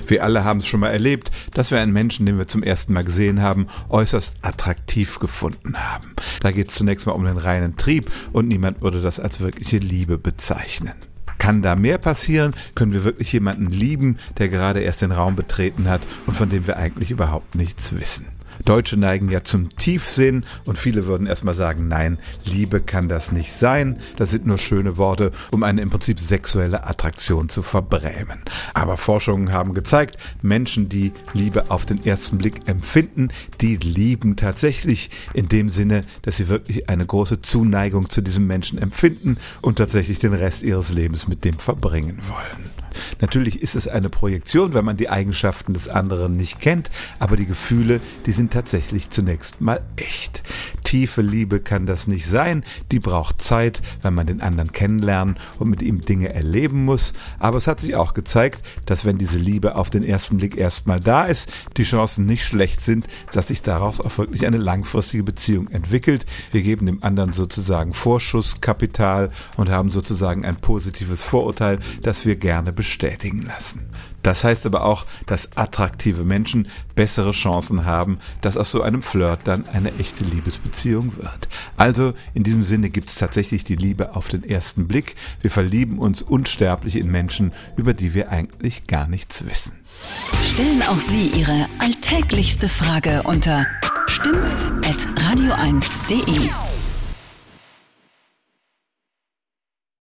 Wir alle haben es schon mal erlebt, dass wir einen Menschen, den wir zum ersten Mal gesehen haben, äußerst attraktiv gefunden haben. Da geht es zunächst mal um den reinen Trieb und niemand würde das als wirkliche Liebe bezeichnen. Kann da mehr passieren? Können wir wirklich jemanden lieben, der gerade erst den Raum betreten hat und von dem wir eigentlich überhaupt nichts wissen? Deutsche neigen ja zum Tiefsinn und viele würden erstmal sagen, nein, Liebe kann das nicht sein. Das sind nur schöne Worte, um eine im Prinzip sexuelle Attraktion zu verbrämen. Aber Forschungen haben gezeigt, Menschen, die Liebe auf den ersten Blick empfinden, die lieben tatsächlich in dem Sinne, dass sie wirklich eine große Zuneigung zu diesem Menschen empfinden und tatsächlich den Rest ihres Lebens mit dem verbringen wollen. Natürlich ist es eine Projektion, wenn man die Eigenschaften des anderen nicht kennt, aber die Gefühle, die sind tatsächlich zunächst mal echt. Tiefe Liebe kann das nicht sein, die braucht Zeit, wenn man den anderen kennenlernen und mit ihm Dinge erleben muss, aber es hat sich auch gezeigt, dass wenn diese Liebe auf den ersten Blick erstmal da ist, die Chancen nicht schlecht sind, dass sich daraus auch wirklich eine langfristige Beziehung entwickelt. Wir geben dem anderen sozusagen Vorschusskapital und haben sozusagen ein positives Vorurteil, das wir gerne bestätigen lassen. Das heißt aber auch, dass attraktive Menschen bessere Chancen haben, dass aus so einem Flirt dann eine echte Liebesbeziehung wird. Also in diesem Sinne gibt es tatsächlich die Liebe auf den ersten Blick. Wir verlieben uns unsterblich in Menschen, über die wir eigentlich gar nichts wissen. Stellen auch Sie Ihre alltäglichste Frage unter stimmt's@radio1.de.